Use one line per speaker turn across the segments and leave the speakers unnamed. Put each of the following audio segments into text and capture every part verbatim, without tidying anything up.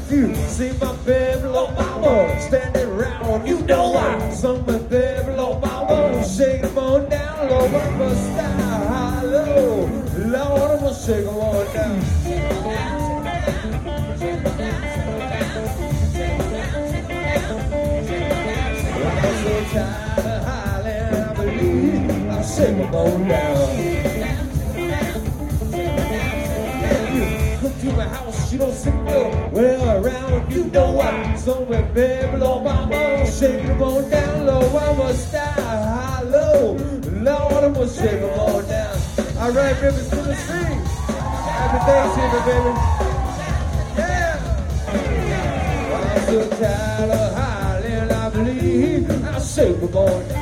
You see my baby, little mama, standing around, you know why. Some my baby, little mama, shake them on down, low mama style, high, low. Lord, I'm gonna shake them on down. I'm so tired of hollering, I believe I'll shake them on down. Come to my house, you don't sit well, well around, you know why. Somewhere, baby, low mama, shake them on down, low mama style, high, low. Lord, I'm gonna shake them on down. All right, baby, to the street. Happy Thanksgiving, baby. Yeah. I'm so tired of hollering, I believe I'll shake them on down.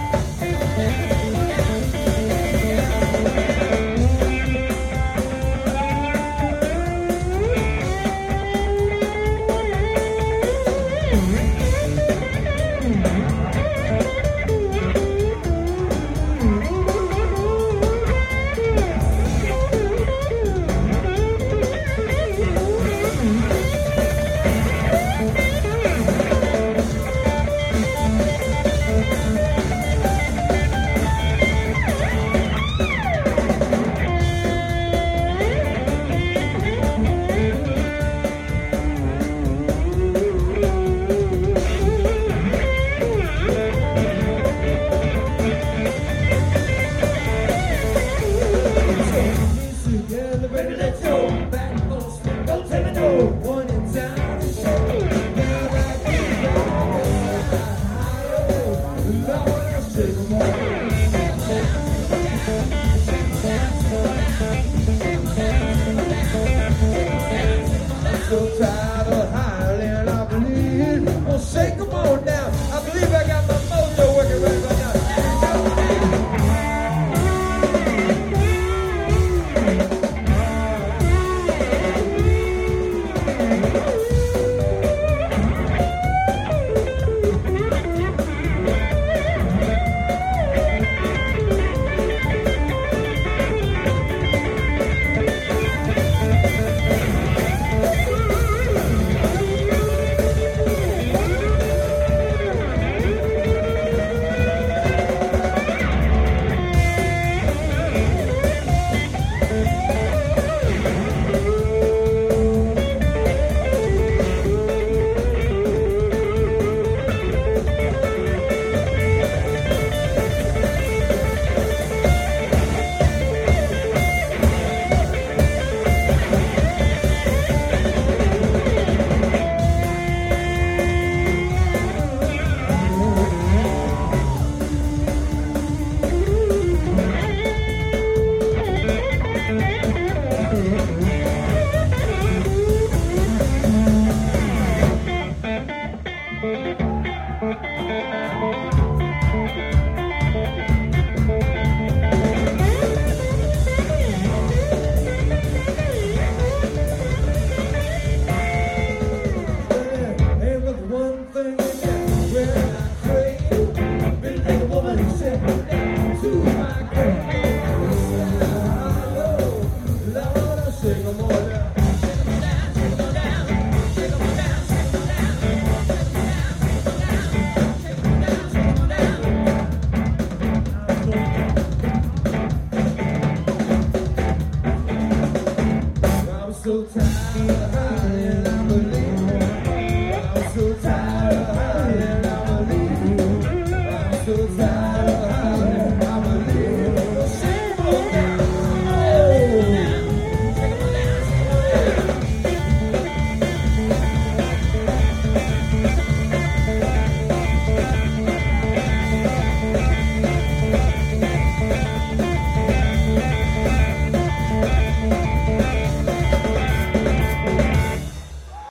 So tired of howling, I believe I'll shake them all down.